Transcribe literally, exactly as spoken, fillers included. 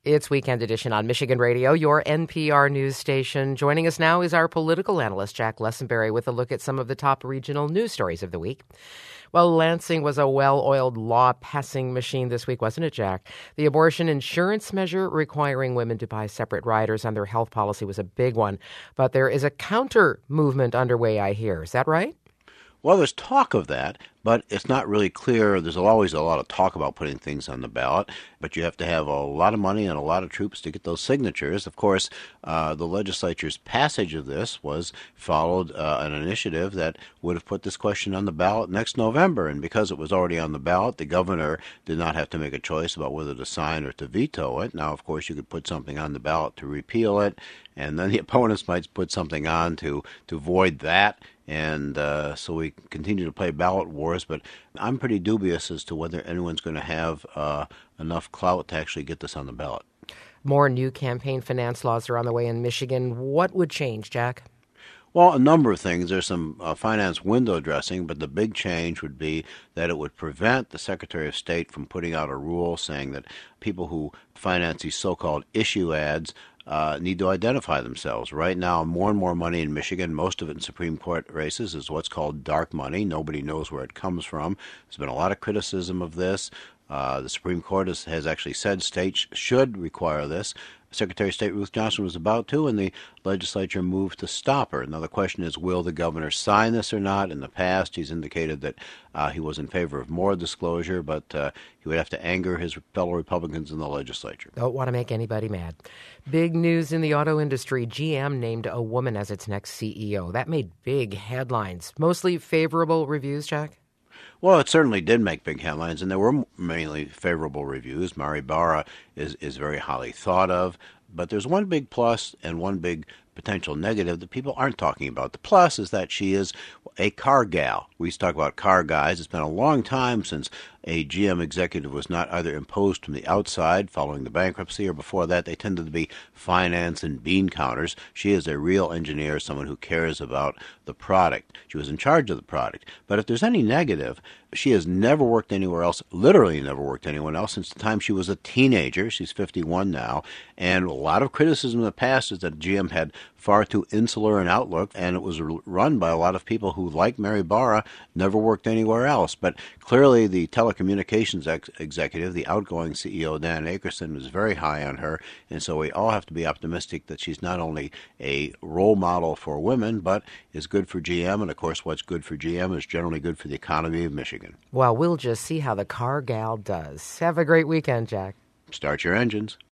It's Weekend Edition on Michigan Radio, your N P R news station. Joining us now is our political analyst, Jack Lessenberry, with a look at some of the top regional news stories of the week. Well, Lansing was a well-oiled law-passing machine this week, wasn't it, Jack? The abortion insurance measure requiring women to buy separate riders on their health policy was a big one. But there is a counter-movement underway, I hear. Is that right? Well, there's talk of that, but it's not really clear. There's always a lot of talk about putting things on the ballot, but you have to have a lot of money and a lot of troops to get those signatures. Of course, uh, the legislature's passage of this was followed uh, an initiative that would have put this question on the ballot next November, and because it was already on the ballot, the governor did not have to make a choice about whether to sign or to veto it. Now, of course, you could put something on the ballot to repeal it, and then the opponents might put something on to, to void that. And uh, so we continue to play ballot wars, but I'm pretty dubious as to whether anyone's going to have uh, enough clout to actually get this on the ballot. More new campaign finance laws are on the way in Michigan. What would change, Jack? Well, a number of things. There's some uh, finance window dressing, but the big change would be that it would prevent the Secretary of State from putting out a rule saying that people who finance these so-called issue ads Uh, need to identify themselves. Right now, more and more money in Michigan, most of it in Supreme Court races, is what's called dark money. Nobody knows where it comes from. There's been a lot of criticism of this. Uh, the Supreme Court has, has actually said states should require this. Secretary of State Ruth Johnson was about to, and the legislature moved to stop her. Now, the question is, will the governor sign this or not? In the past, he's indicated that uh, he was in favor of more disclosure, but uh, he would have to anger his fellow Republicans in the legislature. Don't want to make anybody mad. Big news in the auto industry. G M named a woman as its next C E O. That made big headlines. Mostly favorable reviews, Jack? Well, it certainly did make big headlines, and there were mainly favorable reviews. Mary Barra is, is very highly thought of, but there's one big plus and one big potential negative that people aren't talking about. The plus is that she is a car gal. We used to talk about car guys. It's been a long time since a G M executive was not either imposed from the outside following the bankruptcy, or before that they tended to be finance and bean counters. She is a real engineer, someone who cares about the product. She was in charge of the product. But if there's any negative, she has never worked anywhere else, literally never worked anywhere else since the time she was a teenager. She's fifty-one now. And a lot of criticism in the past is that G M had far too insular an outlook, and it was run by a lot of people who, like Mary Barra, never worked anywhere else. But clearly the telecommunications ex- executive, the outgoing C E O, Dan Akerson, was very high on her, and so we all have to be optimistic that she's not only a role model for women, but is good for G M, and of course what's good for G M is generally good for the economy of Michigan. Well, we'll just see how the car gal does. Have a great weekend, Jack. Start your engines.